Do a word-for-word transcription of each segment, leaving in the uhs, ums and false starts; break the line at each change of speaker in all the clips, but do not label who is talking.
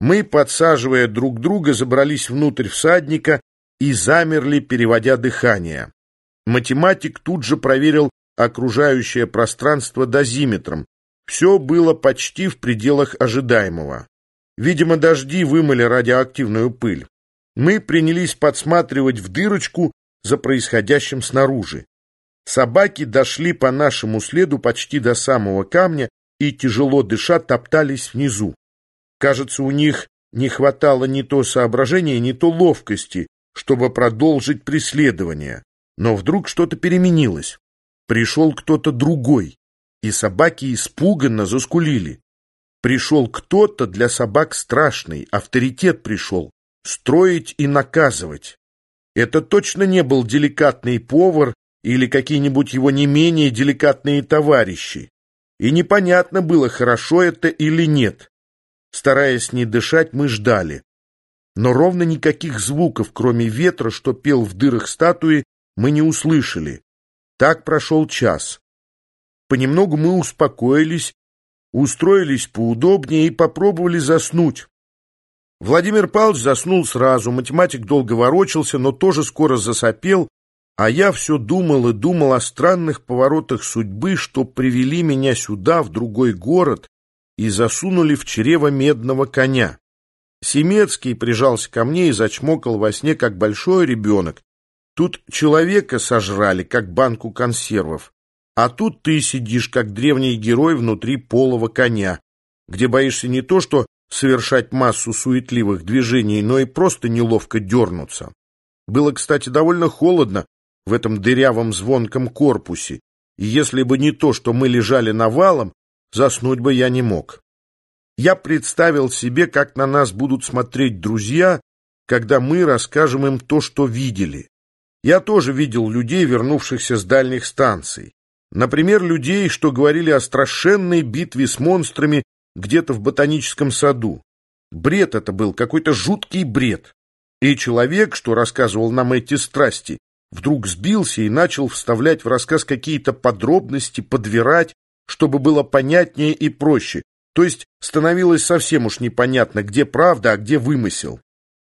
Мы, подсаживая друг друга, забрались внутрь всадника и замерли, переводя дыхание. Математик тут же проверил окружающее пространство дозиметром. Все было почти в пределах ожидаемого. Видимо, дожди вымыли радиоактивную пыль. Мы принялись подсматривать в дырочку за происходящим снаружи. Собаки дошли по нашему следу почти до самого камня и, тяжело дыша, топтались внизу. Кажется, у них не хватало ни то соображения, ни то ловкости, чтобы продолжить преследование. Но вдруг что-то переменилось. Пришел кто-то другой, и собаки испуганно заскулили. Пришел кто-то для собак страшный, авторитет пришел, строить и наказывать. Это точно не был деликатный повар или какие-нибудь его не менее деликатные товарищи. И непонятно было, хорошо это или нет. Стараясь не дышать, мы ждали. Но ровно никаких звуков, кроме ветра, что пел в дырах статуи, мы не услышали. Так прошел час. Понемногу мы успокоились, устроились поудобнее и попробовали заснуть. Владимир Павлович заснул сразу, математик долго ворочался, но тоже скоро засопел, а я все думал и думал о странных поворотах судьбы, что привели меня сюда, в другой город, и засунули в чрево медного коня. Семецкий прижался ко мне и зачмокал во сне, как большой ребенок. Тут человека сожрали, как банку консервов, а тут ты сидишь, как древний герой внутри полого коня, где боишься не то что совершать массу суетливых движений, но и просто неловко дернуться. Было, кстати, довольно холодно в этом дырявом звонком корпусе, и если бы не то, что мы лежали навалом, заснуть бы я не мог. Я представил себе, как на нас будут смотреть друзья, когда мы расскажем им то, что видели. Я тоже видел людей, вернувшихся с дальних станций. Например, людей, что говорили о страшенной битве с монстрами где-то в ботаническом саду. Бред это был, какой-то жуткий бред. И человек, что рассказывал нам эти страсти, вдруг сбился и начал вставлять в рассказ какие-то подробности, подбирать, чтобы было понятнее и проще. То есть становилось совсем уж непонятно, где правда, а где вымысел.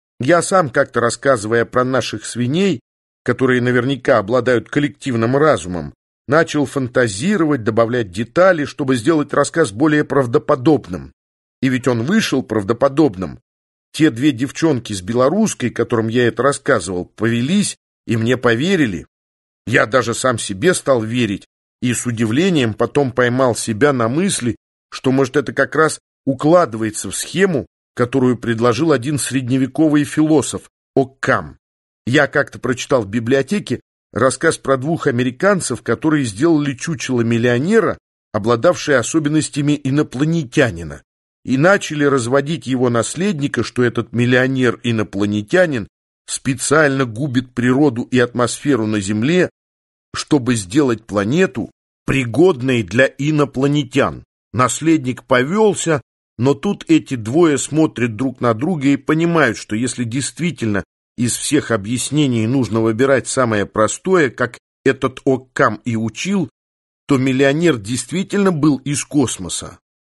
Я сам, как-то рассказывая про наших свиней, которые наверняка обладают коллективным разумом, начал фантазировать, добавлять детали, чтобы сделать рассказ более правдоподобным. И ведь он вышел правдоподобным. Те две девчонки с белорусской, которым я это рассказывал, повелись и мне поверили. Я даже сам себе стал верить и с удивлением потом поймал себя на мысли, что, может, это как раз укладывается в схему, которую предложил один средневековый философ Оккам. Я как-то прочитал в библиотеке рассказ про двух американцев, которые сделали чучело миллионера, обладавшее особенностями инопланетянина, и начали разводить его наследника, что этот миллионер-инопланетянин специально губит природу и атмосферу на Земле, чтобы сделать планету пригодной для инопланетян. Наследник повелся, но тут эти двое смотрят друг на друга и понимают, что если действительно из всех объяснений нужно выбирать самое простое, как этот Оккам и учил, то миллионер действительно был из космоса.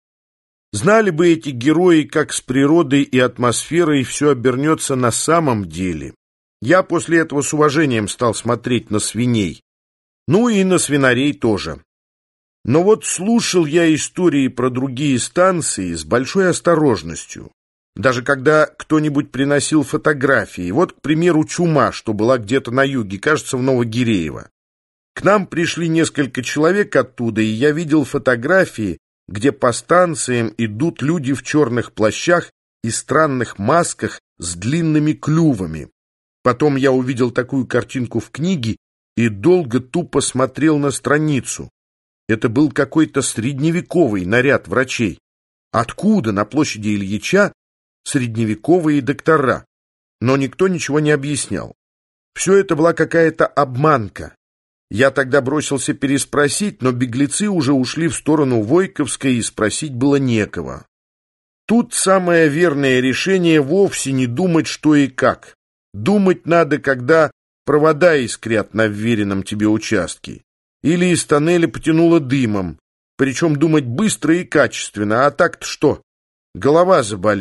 Знали бы эти герои, как с природой и атмосферой все обернется на самом деле. Я после этого с уважением стал смотреть на свиней. Ну и на свинарей тоже. Но вот слушал я истории про другие станции с большой осторожностью. Даже когда кто-нибудь приносил фотографии. Вот, к примеру, чума, что была где-то на юге, кажется, в Новогиреево. К нам пришли несколько человек оттуда, и я видел фотографии, где по станциям идут люди в черных плащах и странных масках с длинными клювами. Потом я увидел такую картинку в книге и долго тупо смотрел на страницу. Это был какой-то средневековый наряд врачей. Откуда на площади Ильича средневековые доктора? Но никто ничего не объяснял. Все это была какая-то обманка. Я тогда бросился переспросить, но беглецы уже ушли в сторону Войковской, и спросить было некого. Тут самое верное решение вовсе не думать, что и как. Думать надо, когда провода искрят на вверенном тебе участке. Или из тоннеля потянуло дымом. Причем думать быстро и качественно. А так-то что? Голова заболит.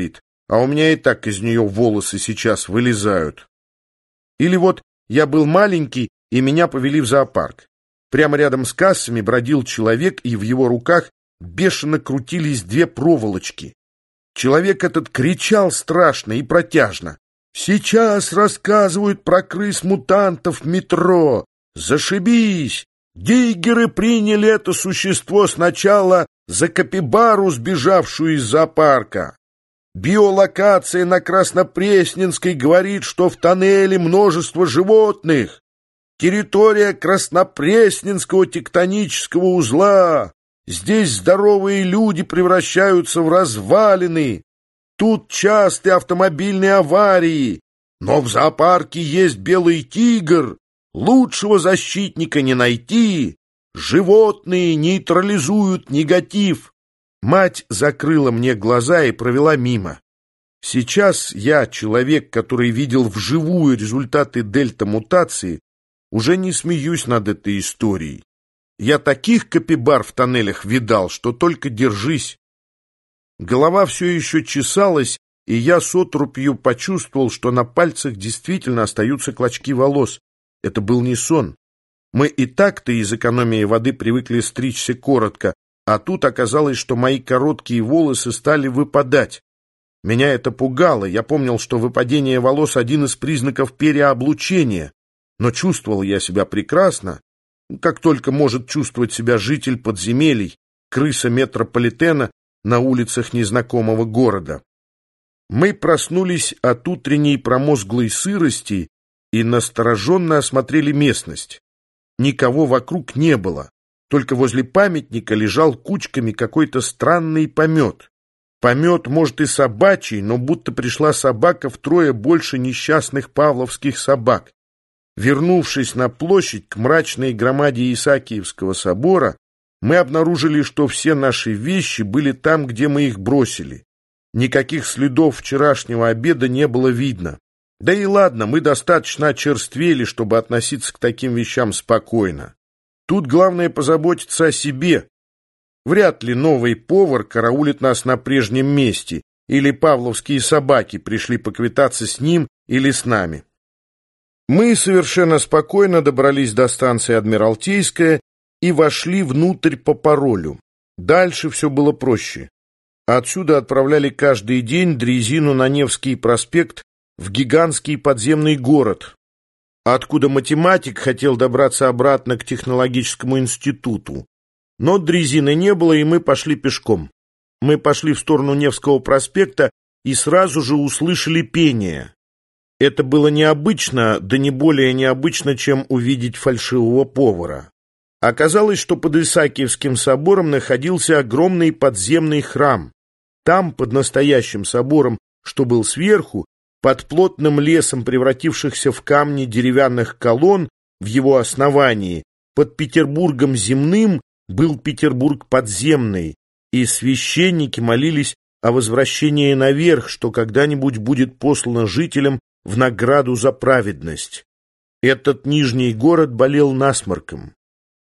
а у меня и так из нее волосы сейчас вылезают. Или вот я был маленький, и меня повели в зоопарк. Прямо рядом с кассами бродил человек, и в его руках бешено крутились две проволочки. Человек этот кричал страшно и протяжно. «Сейчас рассказывают про крыс-мутантов в метро! Зашибись! Диггеры приняли это существо сначала за капибару, сбежавшую из зоопарка. Биолокация на Краснопресненской говорит, что в тоннеле множество животных. Территория Краснопресненского тектонического узла. Здесь здоровые люди превращаются в развалины. Тут частые автомобильные аварии. Но в зоопарке есть белый тигр. Лучшего защитника не найти. Животные нейтрализуют негатив». Мать закрыла мне глаза и провела мимо. Сейчас я, человек, который видел вживую результаты дельта-мутации, уже не смеюсь над этой историей. Я таких капибар в тоннелях видал, что только держись. Голова все еще чесалась, и я с отрупью почувствовал, что на пальцах действительно остаются клочки волос. Это был не сон. Мы и так-то из экономии воды привыкли стричься коротко, а тут оказалось, что мои короткие волосы стали выпадать. Меня это пугало. Я помнил, что выпадение волос — один из признаков переоблучения. Но чувствовал я себя прекрасно, как только может чувствовать себя житель подземелий, крыса метрополитена на улицах незнакомого города. Мы проснулись от утренней промозглой сырости и настороженно осмотрели местность. Никого вокруг не было. Только возле памятника лежал кучками какой-то странный помет. Помет, может, и собачий, но будто пришла собака втрое больше несчастных павловских собак. Вернувшись на площадь к мрачной громаде Исаакиевского собора, мы обнаружили, что все наши вещи были там, где мы их бросили. Никаких следов вчерашнего обеда не было видно. Да и ладно, мы достаточно очерствели, чтобы относиться к таким вещам спокойно. Тут главное позаботиться о себе. Вряд ли новый повар караулит нас на прежнем месте, или павловские собаки пришли поквитаться с ним или с нами. Мы совершенно спокойно добрались до станции Адмиралтейская и вошли внутрь по паролю. Дальше все было проще. Отсюда отправляли каждый день дрезину на Невский проспект в гигантский подземный город, откуда математик хотел добраться обратно к технологическому институту. Но дрезины не было, и мы пошли пешком. Мы пошли в сторону Невского проспекта и сразу же услышали пение. Это было необычно, да не более необычно, чем увидеть фальшивого повара. Оказалось, что под Исаакиевским собором находился огромный подземный храм. Там, под настоящим собором, что был сверху, под плотным лесом превратившихся в камни деревянных колонн в его основании, под Петербургом земным был Петербург подземный, и священники молились о возвращении наверх, что когда-нибудь будет послано жителям в награду за праведность. Этот нижний город болел насморком.